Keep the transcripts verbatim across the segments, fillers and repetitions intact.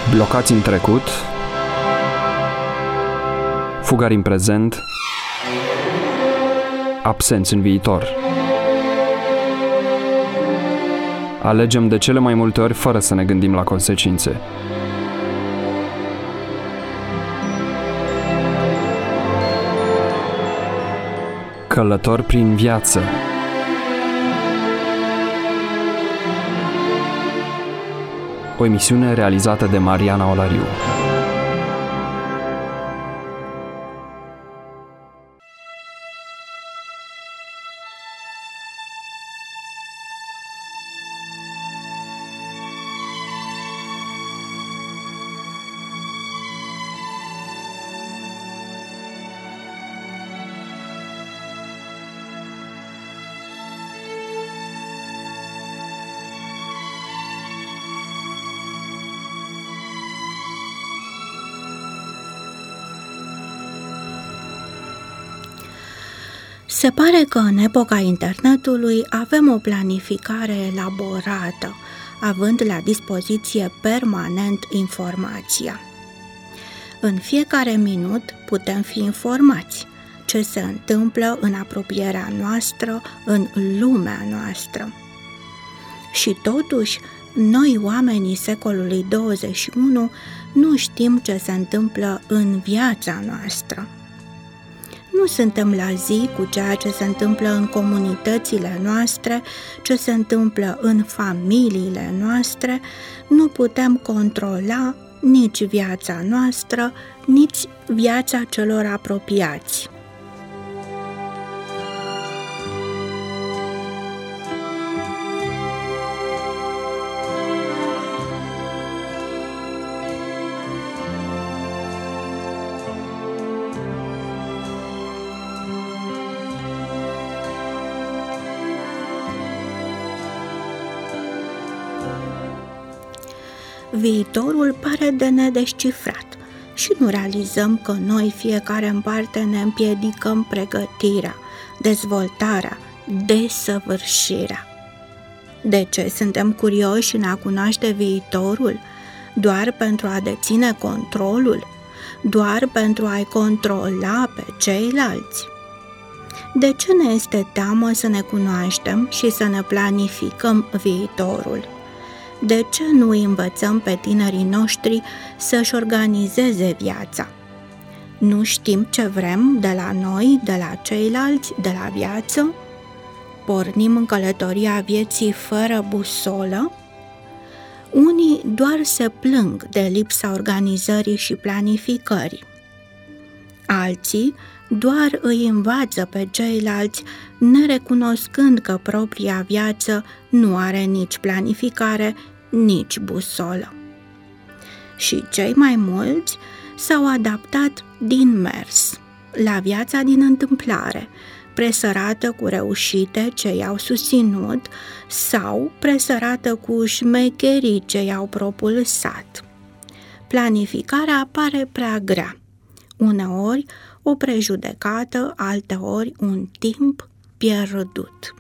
Blocați în trecut, fugari în prezent, absenți în viitor. Alegem de cele mai multe ori fără să ne gândim la consecințe. Călător prin viață. O emisiune realizată de Mariana Olariu. Se pare că în epoca internetului avem o planificare elaborată, având la dispoziție permanent informația. În fiecare minut putem fi informați ce se întâmplă în apropierea noastră, în lumea noastră. Și totuși, noi oamenii secolului douăzeci și unu nu știm ce se întâmplă în viața noastră. Nu suntem la zi cu ceea ce se întâmplă în comunitățile noastre, ce se întâmplă în familiile noastre, nu putem controla nici viața noastră, nici viața celor apropiați. Viitorul pare de nedescifrat și nu realizăm că noi, fiecare în parte, ne împiedicăm pregătirea, dezvoltarea, desăvârșirea. De ce suntem curioși în a cunoaște viitorul? Doar pentru a deține controlul? Doar pentru a-i controla pe ceilalți? De ce ne este teamă să ne cunoaștem și să ne planificăm viitorul? De ce nu îi învățăm pe tinerii noștri să-și organizeze viața? Nu știm ce vrem de la noi, de la ceilalți, de la viață? Pornim în călătoria vieții fără busolă? Unii doar se plâng de lipsa organizării și planificării. Alții doar îi învață pe ceilalți, nerecunoscând că propria viață nu are nici planificare, nici busolă. Și cei mai mulți s-au adaptat din mers, la viața din întâmplare, presărată cu reușite ce i-au susținut sau presărată cu șmecherii ce i-au propulsat. Planificarea pare prea grea, uneori o prejudecată, alteori un timp pierdut.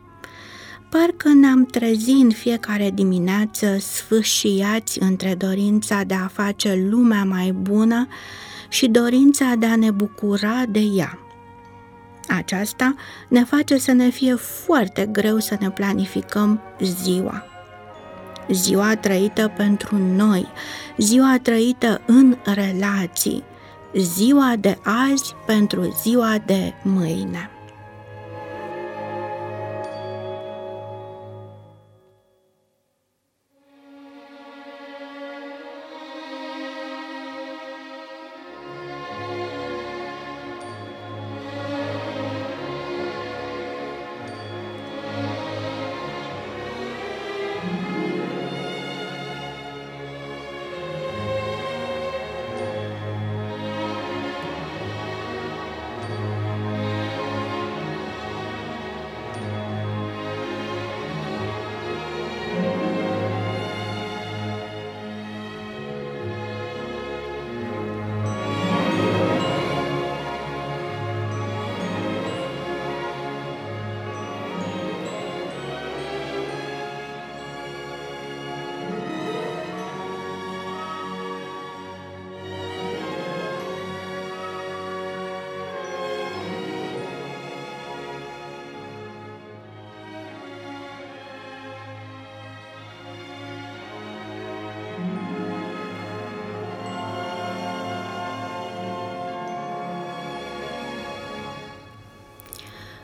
Parcă ne-am trezit în fiecare dimineață sfâșiați între dorința de a face lumea mai bună și dorința de a ne bucura de ea. Aceasta ne face să ne fie foarte greu să ne planificăm ziua. Ziua trăită pentru noi, ziua trăită în relații, ziua de azi pentru ziua de mâine.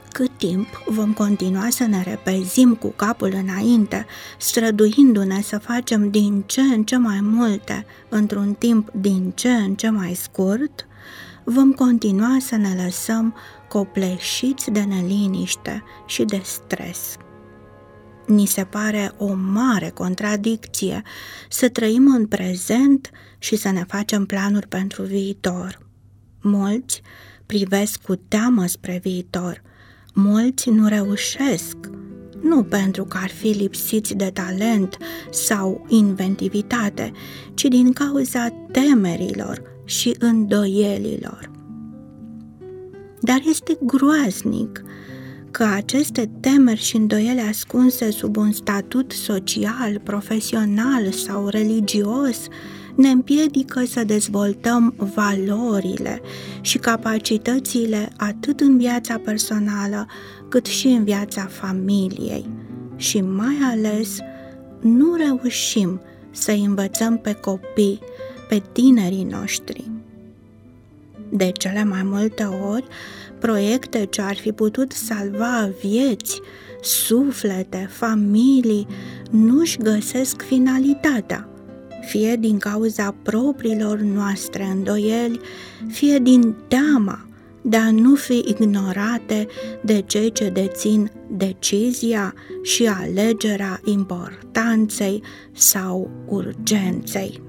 Cât timp vom continua să ne repezim cu capul înainte, străduindu-ne să facem din ce în ce mai multe într-un timp din ce în ce mai scurt, vom continua să ne lăsăm copleșiți de neliniște și de stres. Ni se pare o mare contradicție să trăim în prezent și să ne facem planuri pentru viitor. Mulți privesc cu teamă spre viitor, mulți nu reușesc, nu pentru că ar fi lipsiți de talent sau inventivitate, ci din cauza temerilor și îndoielilor. Dar este groaznic că aceste temeri și îndoieli ascunse sub un statut social, profesional sau religios ne împiedică să dezvoltăm valorile și capacitățile atât în viața personală cât și în viața familiei și mai ales nu reușim să învățăm pe copii, pe tinerii noștri. De cele mai multe ori, proiecte ce ar fi putut salva vieți, suflete, familii, nu-și găsesc finalitatea, fie din cauza propriilor noastre îndoieli, fie din teama de a nu fi ignorate de cei ce dețin decizia și alegerea importanței sau urgenței.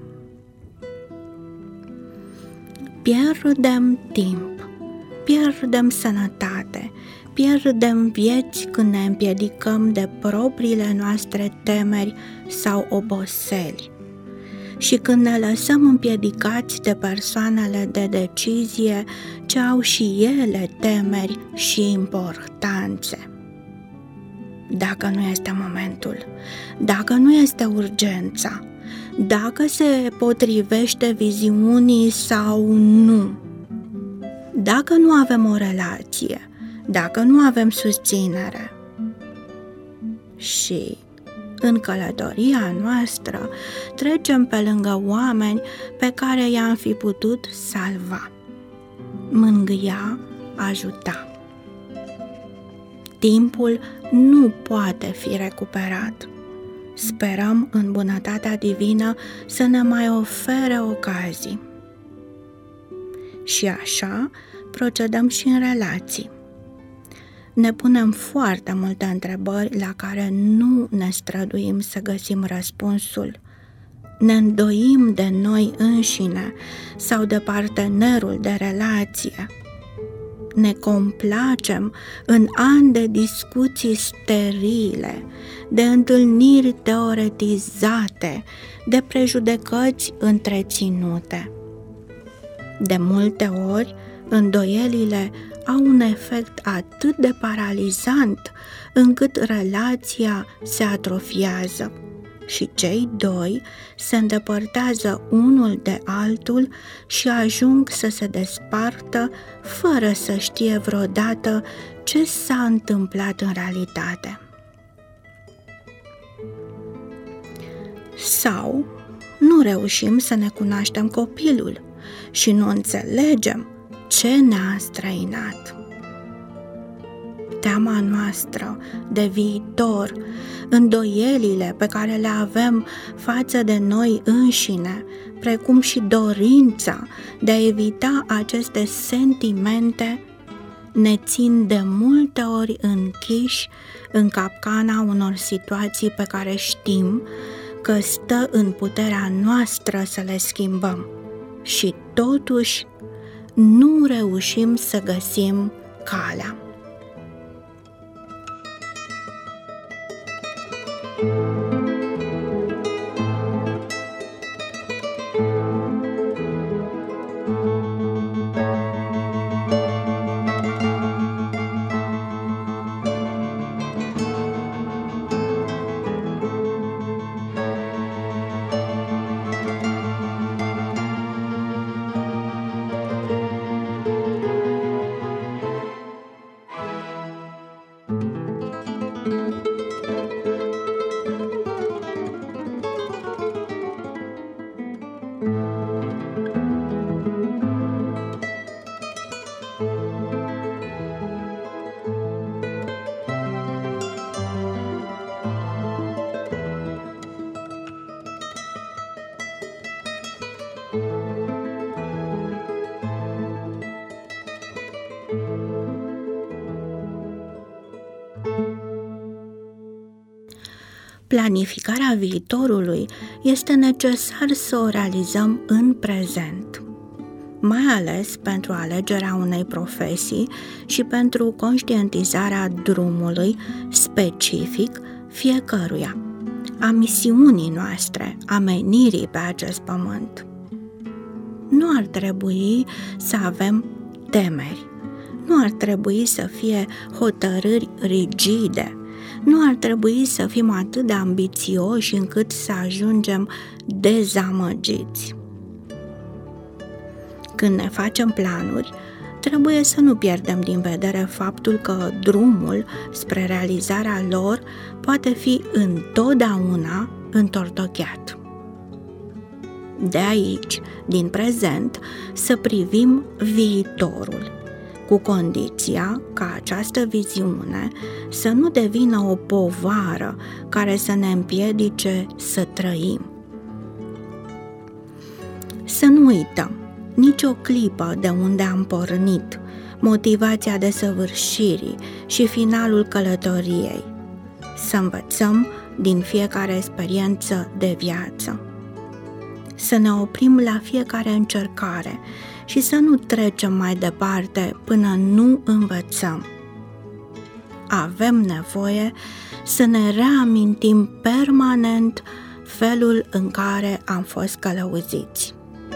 Pierdem timp, pierdem sănătate, pierdem vieți când ne împiedicăm de propriile noastre temeri sau oboseli. Și când ne lăsăm împiedicați de persoanele de decizie ce au și ele temeri și importanțe. Dacă nu este momentul, dacă nu este urgența, dacă se potrivește viziunii sau nu, dacă nu avem o relație, dacă nu avem susținere. Și în călătoria noastră trecem pe lângă oameni pe care i-am fi putut salva, mângâia, ajuta. Timpul nu poate fi recuperat. Sperăm în bunătatea divină să ne mai ofere ocazii. Și așa procedăm și în relații. Ne punem foarte multe întrebări la care nu ne străduim să găsim răspunsul. Ne îndoim de noi înșine sau de partenerul de relație. Ne complacem în ani de discuții sterile, de întâlniri teoretizate, de prejudecăți întreținute. De multe ori, îndoielile au un efect atât de paralizant încât relația se atrofiază și cei doi se îndepărtează unul de altul și ajung să se despartă fără să știe vreodată ce s-a întâmplat în realitate. Sau nu reușim să ne cunoaștem copilul și nu înțelegem ce ne-a înstrăinat. Teama noastră de viitor, îndoielile pe care le avem față de noi înșine, precum și dorința de a evita aceste sentimente, ne țin de multe ori închiși în capcana unor situații pe care știm că stă în puterea noastră să le schimbăm și totuși nu reușim să găsim calea. Planificarea viitorului este necesar să o realizăm în prezent, mai ales pentru alegerea unei profesii și pentru conștientizarea drumului specific fiecăruia, a misiunii noastre, a menirii pe acest pământ. Nu ar trebui să avem temeri, nu ar trebui să fie hotărâri rigide, nu ar trebui să fim atât de ambițioși încât să ajungem dezamăgiți. Când ne facem planuri, trebuie să nu pierdem din vedere faptul că drumul spre realizarea lor poate fi întotdeauna întortocheat. De aici, din prezent, să privim viitorul, cu condiția ca această viziune să nu devină o povară care să ne împiedice să trăim. Să nu uităm nicio clipă de unde am pornit, motivația desăvârșirii și finalul călătoriei. Să învățăm din fiecare experiență de viață. Să ne oprim la fiecare încercare și să nu trecem mai departe până nu învățăm. Avem nevoie să ne reamintim permanent felul în care am fost călăuziți.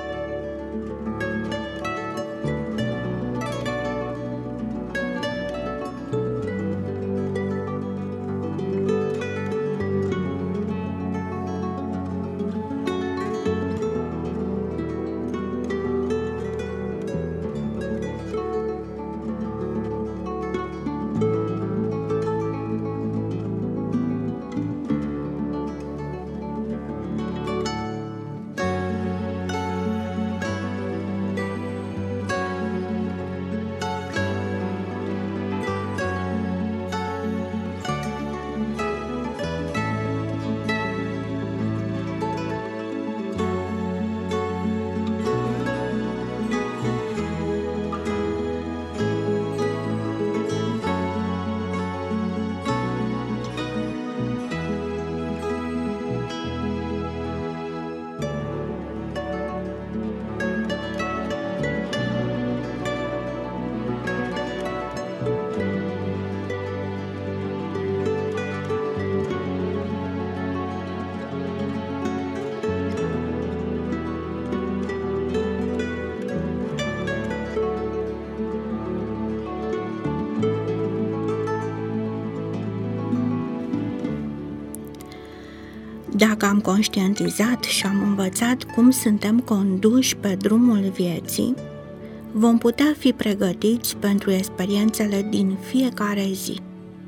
Dacă am conștientizat și am învățat cum suntem conduși pe drumul vieții, vom putea fi pregătiți pentru experiențele din fiecare zi.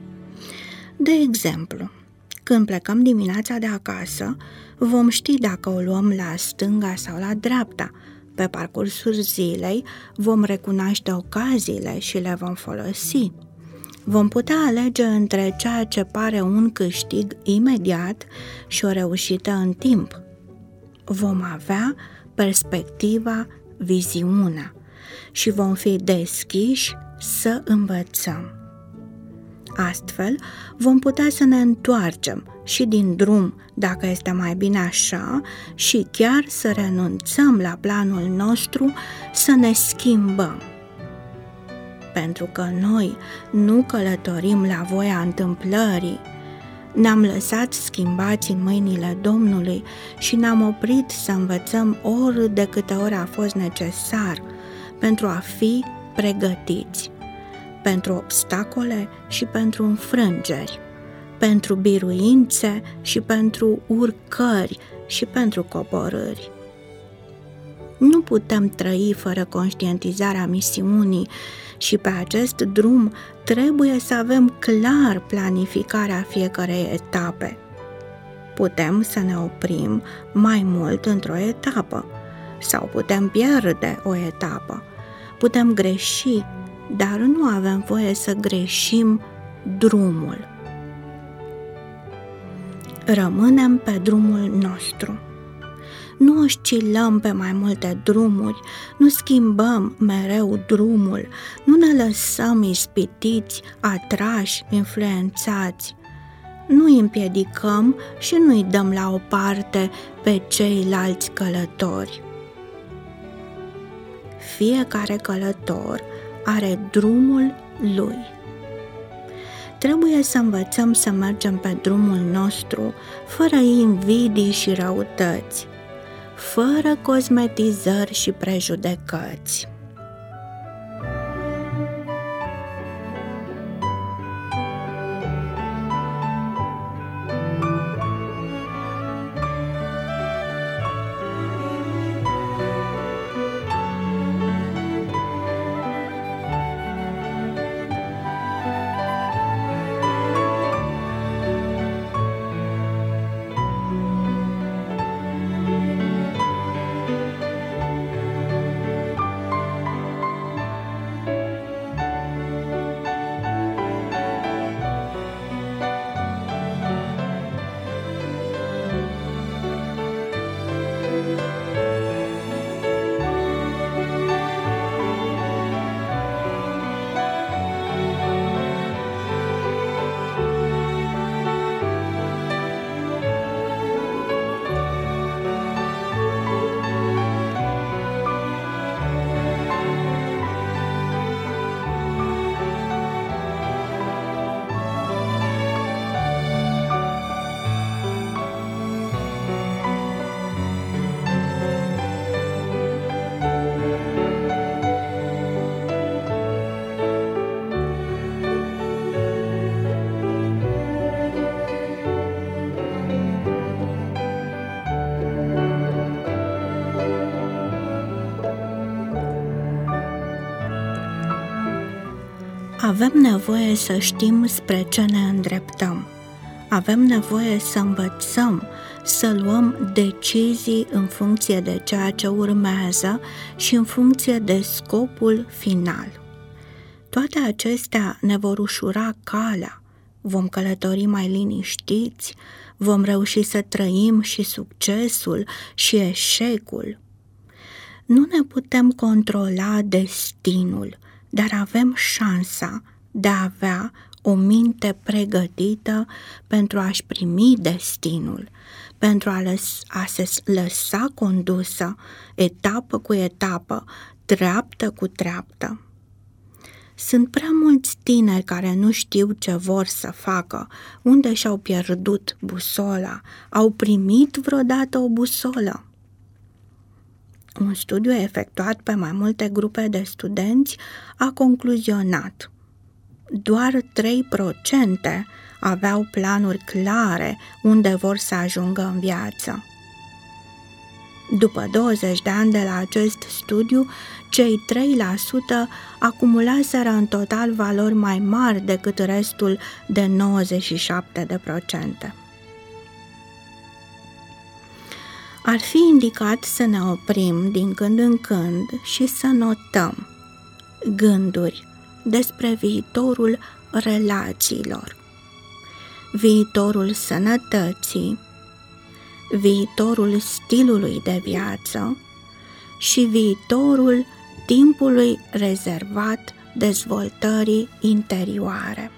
De exemplu, când plecăm dimineața de acasă, vom ști dacă o luăm la stânga sau la dreapta. Pe parcursul zilei vom recunoaște ocaziile și le vom folosi. Vom putea alege între ceea ce pare un câștig imediat și o reușită în timp. Vom avea perspectiva, viziunea și vom fi deschiși să învățăm. Astfel, vom putea să ne întoarcem și din drum, dacă este mai bine așa, și chiar să renunțăm la planul nostru, să ne schimbăm. Pentru că noi nu călătorim la voia întâmplării, ne-am lăsat schimbați în mâinile Domnului și ne-am oprit să învățăm ori de câte ori a fost necesar pentru a fi pregătiți, pentru obstacole și pentru înfrângeri, pentru biruințe și pentru urcări și pentru coborâri. Nu putem trăi fără conștientizarea misiunii și pe acest drum trebuie să avem clar planificarea fiecărei etape. Putem să ne oprim mai mult într-o etapă sau putem pierde o etapă. Putem greși, dar nu avem voie să greșim drumul. Rămânem pe drumul nostru. Nu oscilăm pe mai multe drumuri, nu schimbăm mereu drumul, nu ne lăsăm ispitiți, atrași, influențați. nu îi împiedicăm și nu îi dăm la o parte pe ceilalți călători. Fiecare călător are drumul lui. Trebuie să învățăm să mergem pe drumul nostru, fără invidii și răutăți, fără cosmetizări și prejudecăți. Avem nevoie să știm spre ce ne îndreptăm. Avem nevoie să învățăm, să luăm decizii în funcție de ceea ce urmează și în funcție de scopul final. Toate acestea ne vor ușura calea, vom călători mai liniștiți, vom reuși să trăim și succesul și eșecul. Nu ne putem controla destinul, dar avem șansa de a avea o minte pregătită pentru a-și primi destinul, pentru a, lăs- a se lăsa condusă etapă cu etapă, treaptă cu treaptă. Sunt prea mulți tineri care nu știu ce vor să facă, unde și-au pierdut busola, au primit vreodată o busolă. Un studiu efectuat pe mai multe grupe de studenți a concluzionat: doar trei la sută aveau planuri clare unde vor să ajungă în viață. După douăzeci de ani de la acest studiu, cei trei la sută acumulaseră în total valori mai mari decât restul de nouăzeci și șapte la sută. Ar fi indicat să ne oprim din când în când și să notăm gânduri despre viitorul relațiilor, viitorul sănătății, viitorul stilului de viață și viitorul timpului rezervat dezvoltării interioare.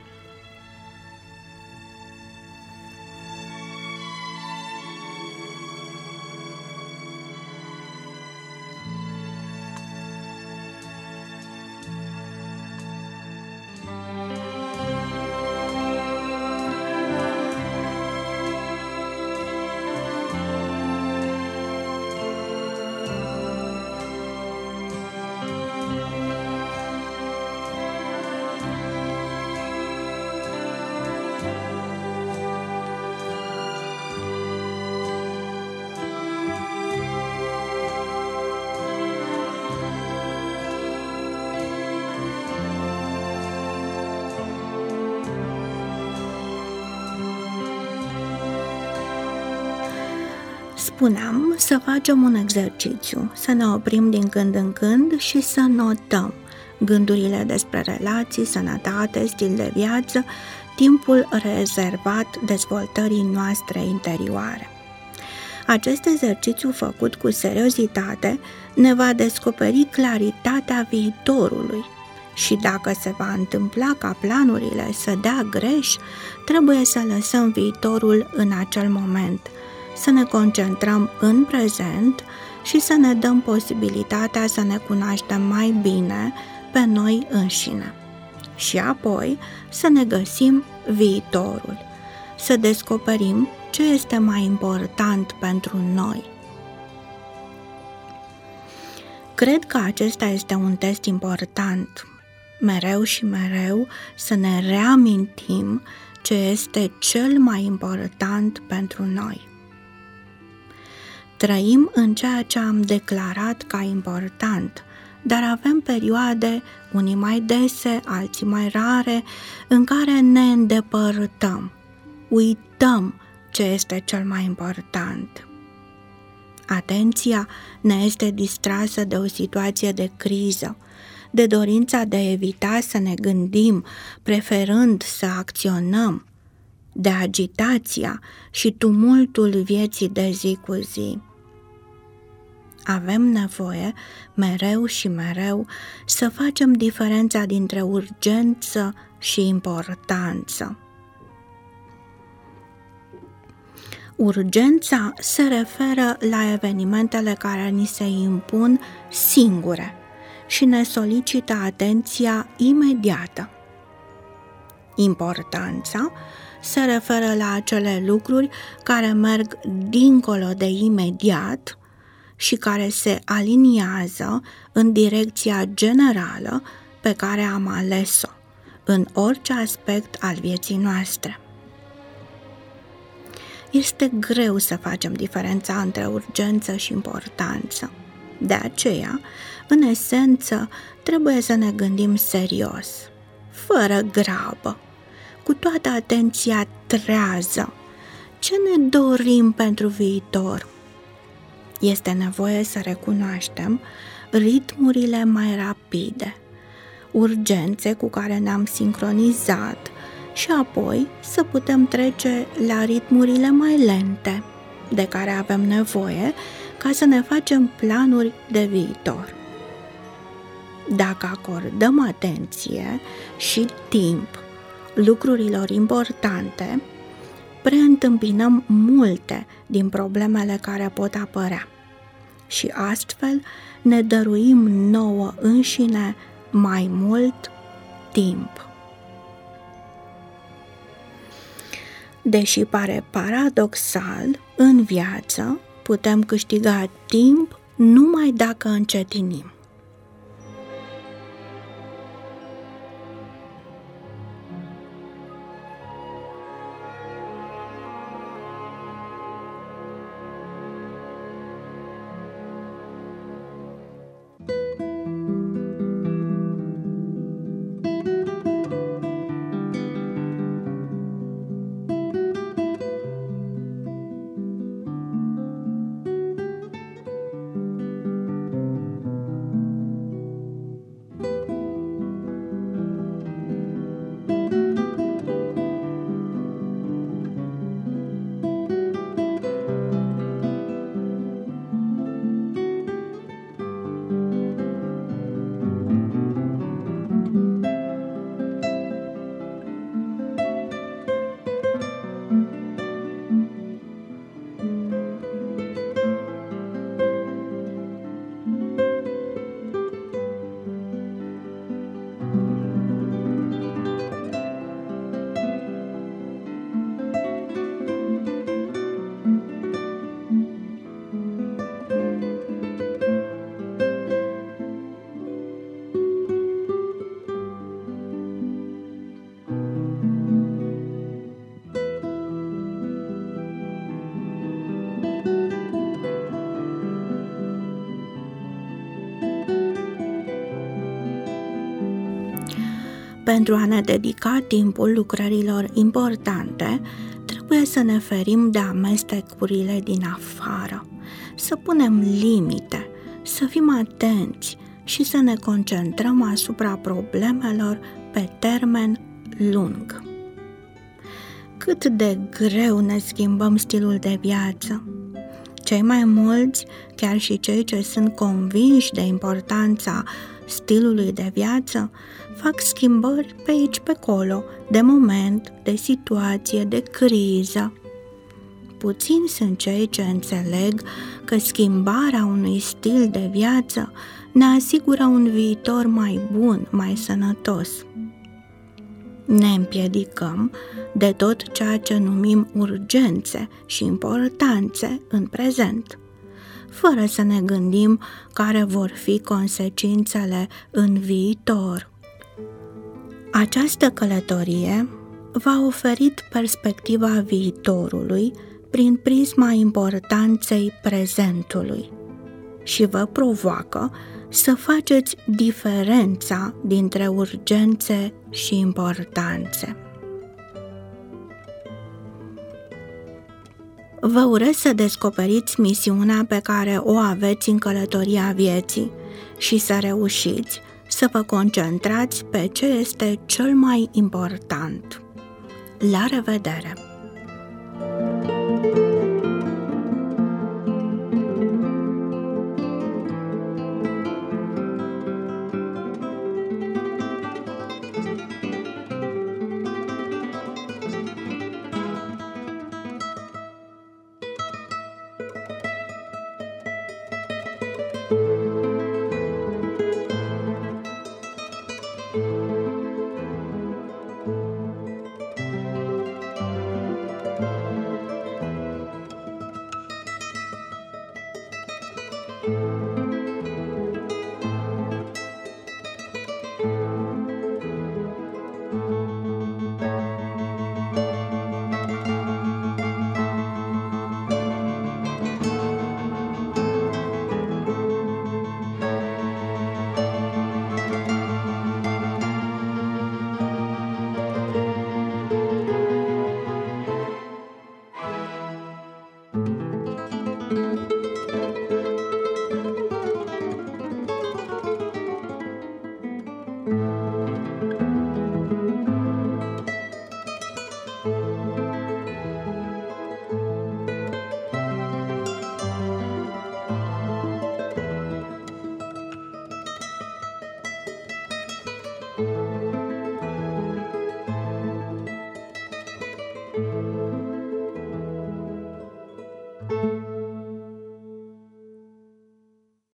Spuneam să facem un exercițiu, să ne oprim din când în când și să notăm gândurile despre relații, sănătate, stil de viață, timpul rezervat dezvoltării noastre interioare. Acest exercițiu făcut cu seriozitate ne va descoperi claritatea viitorului Și dacă se va întâmpla ca planurile să dea greș, trebuie să lăsăm viitorul în acel moment, să ne concentrăm în prezent și să ne dăm posibilitatea să ne cunoaștem mai bine pe noi înșine. Și apoi să ne găsim viitorul, să descoperim ce este mai important pentru noi. Cred că acesta este un test important, mereu și mereu să ne reamintim ce este cel mai important pentru noi. Trăim în ceea ce am declarat ca important, dar avem perioade, unii mai dese, alții mai rare, în care ne îndepărtăm, uităm ce este cel mai important. Atenția ne este distrasă de o situație de criză, de dorința de a evita să ne gândim, preferând să acționăm, de agitația și tumultul vieții de zi cu zi. Avem nevoie, mereu și mereu, să facem diferența dintre urgență și importanță. Urgența se referă la evenimentele care ni se impun singure și ne solicită atenția imediată. Importanța se referă la acele lucruri care merg dincolo de imediat și care se aliniază în direcția generală pe care am ales-o, în orice aspect al vieții noastre. Este greu să facem diferența între urgență și importanță. De aceea, în esență, trebuie să ne gândim serios, fără grabă, cu toată atenția trează. Ce ne dorim pentru viitor? Este nevoie să recunoaștem ritmurile mai rapide, urgențe cu care ne-am sincronizat și apoi să putem trece la ritmurile mai lente de care avem nevoie ca să ne facem planuri de viitor. Dacă acordăm atenție și timp lucrurilor importante, preîntâmpinăm multe din problemele care pot apărea și astfel ne dăruim nouă înșine mai mult timp. Deși pare paradoxal, în viață putem câștiga timp numai dacă încetinim. Pentru a ne dedica timpul lucrărilor importante, trebuie să ne ferim de amestecurile din afară, să punem limite, să fim atenți și să ne concentrăm asupra problemelor pe termen lung. Cât de greu ne schimbăm stilul de viață! Cei mai mulți, chiar și cei ce sunt convinși de importanța stilului de viață, fac schimbări pe aici pe acolo, de moment, de situație, de criză. Puțini sunt cei ce înțeleg că schimbarea unui stil de viață ne asigură un viitor mai bun, mai sănătos. Ne împiedicăm de tot ceea ce numim urgențe și importanțe în prezent, fără să ne gândim care vor fi consecințele în viitor. Această călătorie v-a oferit perspectiva viitorului prin prisma importanței prezentului și vă provoacă să faceți diferența dintre urgențe și importanțe. Vă urez să descoperiți misiunea pe care o aveți în călătoria vieții și să reușiți să vă concentrați pe ce este cel mai important. La revedere! you